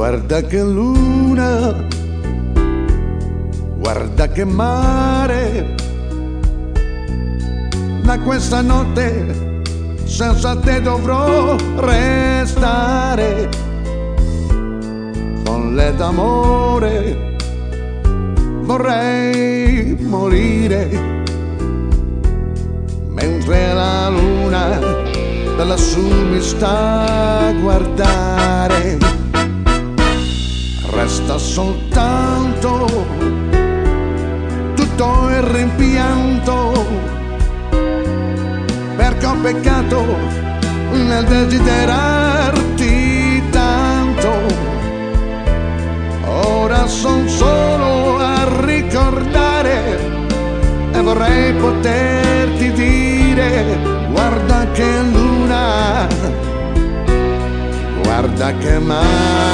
Guarda che luna, guarda che mare, da questa notte senza te dovrò restare. Folle d'amore vorrei morire, mentre la luna da lassù mi sta a guardare. Resta soltanto tutto il rimpianto, perché ho peccato nel desiderarti tanto. Ora son solo a ricordare e vorrei poterti dire: guarda che luna, guarda che mare.